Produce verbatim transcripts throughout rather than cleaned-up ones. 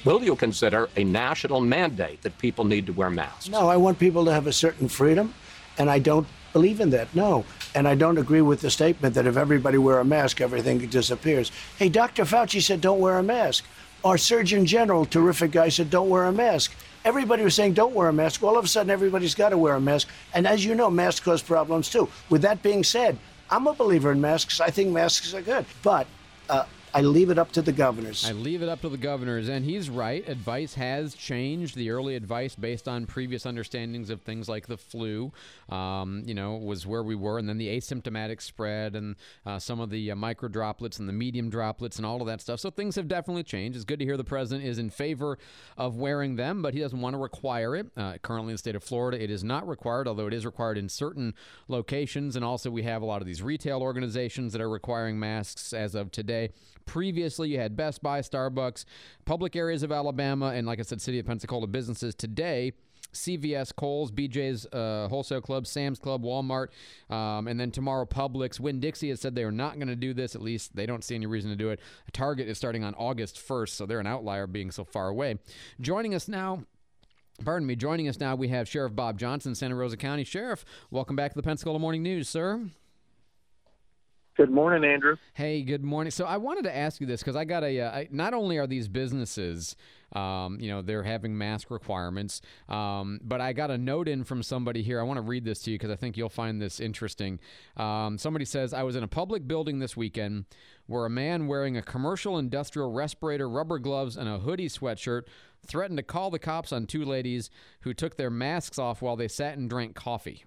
Will you consider a national mandate that people need to wear masks? No, I want people to have a certain freedom, and I don't believe in that, no. And I don't agree with the statement that if everybody wear a mask, everything disappears. Hey, Doctor Fauci said don't wear a mask. Our Surgeon General, terrific guy, said don't wear a mask. Everybody was saying don't wear a mask. All of a sudden, everybody's got to wear a mask. And as you know, masks cause problems too. With that being said, I'm a believer in masks. I think masks are good. But uh, I leave it up to the governors. I leave it up to the governors, and he's right. Advice has changed. The early advice based on previous understandings of things like the flu, um, you know, was where we were, and then the asymptomatic spread and uh, some of the uh, micro droplets and the medium droplets and all of that stuff. So things have definitely changed. It's good to hear the president is in favor of wearing them, but he doesn't want to require it. Uh, currently in the state of Florida, it is not required, although it is required in certain locations, and also we have a lot of these retail organizations that are requiring masks as of today. Previously, you had Best Buy, Starbucks, public areas of Alabama, and like I said, City of Pensacola businesses. Today, C V S, Kohl's, B J's uh, Wholesale Club, Sam's Club, Walmart, um, and then tomorrow Publix. Winn-Dixie has said they are not going to do this. At least they don't see any reason to do it. Target is starting on August first, so they're an outlier being so far away. Joining us now, pardon me, joining us now, we have Sheriff Bob Johnson, Santa Rosa County Sheriff. Welcome back to the Pensacola Morning News, sir. Good morning, Andrew. Hey, good morning. So I wanted to ask you this because I got a, uh, I, not only are these businesses, um, you know, they're having mask requirements, um, but I got a note in from somebody here. I want to read this to you because I think you'll find this interesting. Um, somebody says, I was in a public building this weekend where a man wearing a commercial industrial respirator, rubber gloves, and a hoodie sweatshirt threatened to call the cops on two ladies who took their masks off while they sat and drank coffee.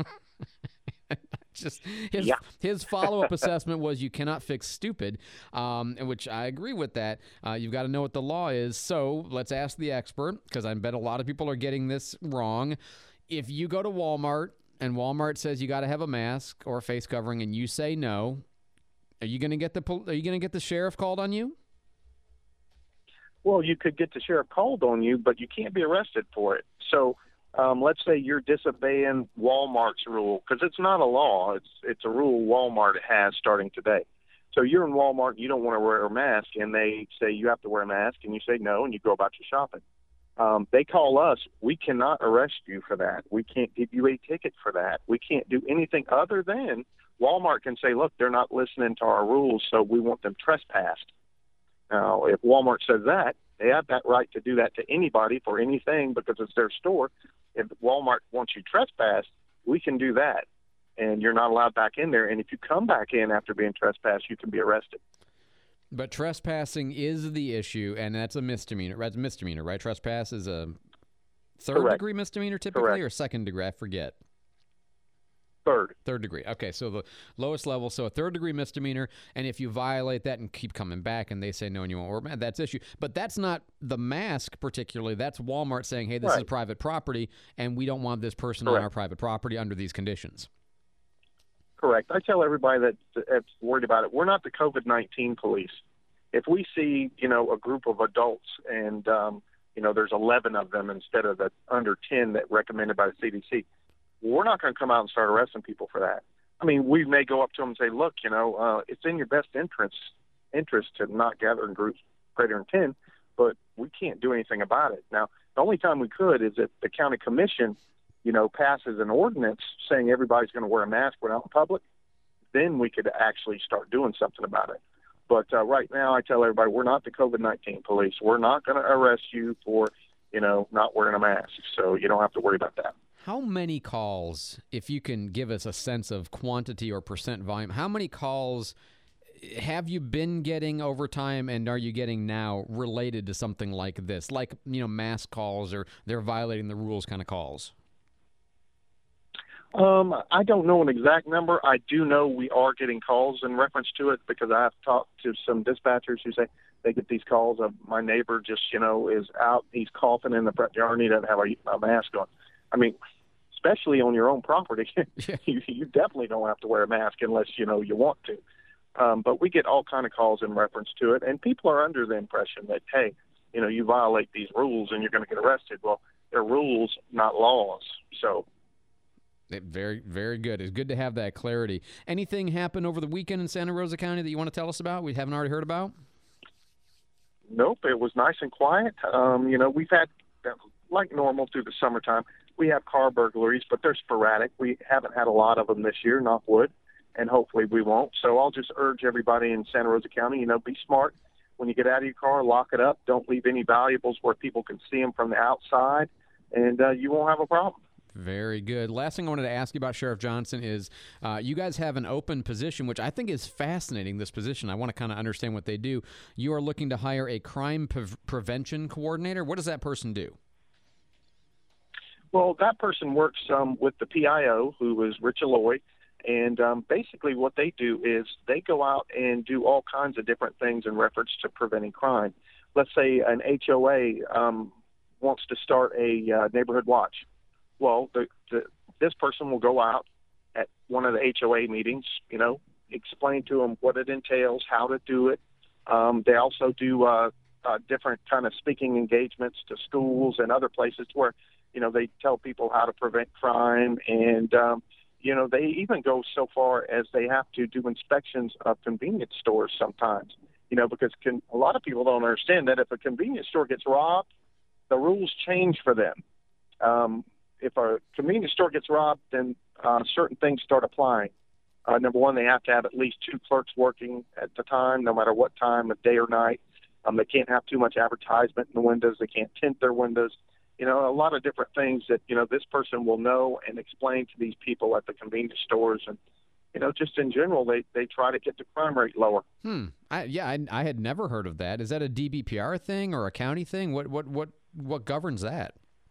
Just his yeah. his follow-up assessment was you cannot fix stupid, um, which I agree with that. Uh, you've got to know what the law is. So let's ask the expert, because I bet a lot of people are getting this wrong. If you go to Walmart and Walmart says you got to have a mask or a face covering and you say no, are you going to get the are you going to get the sheriff called on you? Well, you could get the sheriff called on you, but you can't be arrested for it. So Um, let's say you're disobeying Walmart's rule, because it's not a law. It's it's a rule Walmart has starting today. So you're in Walmart, you don't want to wear a mask, and they say you have to wear a mask, and you say no, and you go about your shopping. Um, they call us. We cannot arrest you for that. We can't give you a ticket for that. We can't do anything other than Walmart can say, look, they're not listening to our rules, so we want them trespassed. Now, if Walmart says that, they have that right to do that to anybody for anything because it's their store. If Walmart wants you trespassed, we can do that, and you're not allowed back in there. And if you come back in after being trespassed, you can be arrested. But trespassing is the issue, and that's a misdemeanor. That's a misdemeanor, right? Trespass is a third-degree misdemeanor typically, Correct. or second degree? I forget. Third. Third degree. Okay, so the lowest level. So a third degree misdemeanor, and if you violate that and keep coming back and they say no and you won't wear a mask, that's issue. But that's not the mask particularly. That's Walmart saying, hey, this right. is private property, and we don't want this person Correct. on our private property under these conditions. Correct. I tell everybody that, that's worried about it, we're not the COVID nineteen police. If we see, you know, a group of adults and, um, you know, there's eleven of them instead of the under ten that recommended by the C D C, we're not going to come out and start arresting people for that. I mean, we may go up to them and say, look, you know, uh, it's in your best interest, interest to not gather in groups greater than ten, but we can't do anything about it. Now, the only time we could is if the county commission, you know, passes an ordinance saying everybody's going to wear a mask when out in public, then we could actually start doing something about it. But uh, right now, I tell everybody, we're not the COVID nineteen police. We're not going to arrest you for, you know, not wearing a mask, so you don't have to worry about that. How many calls, if you can give us a sense of quantity or percent volume, how many calls have you been getting over time and are you getting now related to something like this, like, you know, mask calls or they're violating the rules kind of calls? Um, I don't know an exact number. I do know we are getting calls in reference to it because I have talked to some dispatchers who say they get these calls of my neighbor just, you know, is out, he's coughing in the front yard and he doesn't have a, a mask on. I mean, especially on your own property, you, you definitely don't have to wear a mask unless, you know, you want to. Um, but we get all kind of calls in reference to it, and people are under the impression that, hey, you know, you violate these rules and you're going to get arrested. Well, they're rules, not laws. So. Very, very good. It's good to have that clarity. Anything happen over the weekend in Santa Rosa County that you want to tell us about we haven't already heard about? nope, it was nice and quiet. Um, you know, we've had, like normal through the summertime, we have car burglaries, but they're sporadic. We haven't had a lot of them this year, knock wood, and hopefully we won't. So I'll just urge everybody in Santa Rosa County, you know, be smart. When you get out of your car, lock it up. Don't leave any valuables where people can see them from the outside, and uh, you won't have a problem. Very good. Last thing I wanted to ask you about, Sheriff Johnson, is uh, you guys have an open position, which I think is fascinating, this position. I want to kind of understand what they do. You are looking to hire a crime pre- prevention coordinator. What does that person do? Well, that person works um, with the P I O, who is Rich Alloy, and um, basically what they do is they go out and do all kinds of different things in reference to preventing crime. Let's say an H O A um, wants to start a uh, neighborhood watch. Well, the, the, this person will go out at one of the H O A meetings, you know, explain to them what it entails, how to do it. Um, they also do uh, uh, different kind of speaking engagements to schools and other places where, you know, they tell people how to prevent crime. And, um, you know, they even go so far as they have to do inspections of convenience stores sometimes, you know, because can, a lot of people don't understand that if a convenience store gets robbed, the rules change for them. Um, if a convenience store gets robbed, then uh, certain things start applying. Uh, number one, they have to have at least two clerks working at the time, no matter what time of day or night. Um, they can't have too much advertisement in the windows. They can't tint their windows. You know, a lot of different things that, you know, this person will know and explain to these people at the convenience stores. And, you know, just in general, they, they try to get the crime rate lower. Hmm. I, yeah, I, I had never heard of that. Is that a D B P R thing or a county thing? What what what what governs that?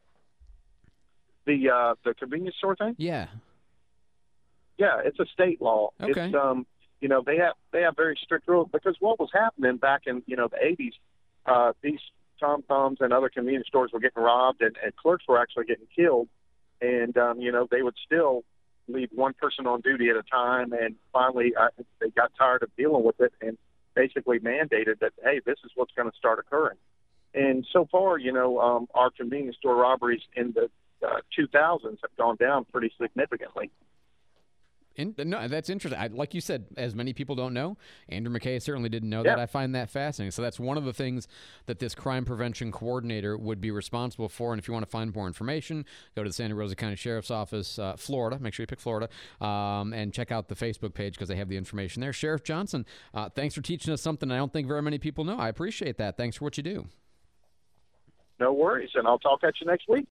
The uh, the convenience store thing? Yeah. Yeah, it's a state law. Okay. It's um, you know, they have they have very strict rules because what was happening back in, you know, the eighties, uh, these Tom Thumbs and other convenience stores were getting robbed, and, and clerks were actually getting killed. And um, you know, they would still leave one person on duty at a time. And finally, uh, they got tired of dealing with it and basically mandated that, hey, this is what's going to start occurring. And so far, you know, um, our convenience store robberies in the uh, two thousands have gone down pretty significantly. In, no, that's interesting. I, like you said, as many people don't know, Andrew McKay certainly didn't know Yeah. that. I find that fascinating. So that's one of the things that this crime prevention coordinator would be responsible for. And if you want to find more information, go to the Santa Rosa County Sheriff's Office, uh, Florida. Make sure you pick Florida, um, and check out the Facebook page because they have the information there. Sheriff Johnson, uh, thanks for teaching us something I don't think very many people know. I appreciate that. Thanks for what you do. No worries, and I'll talk at you next week.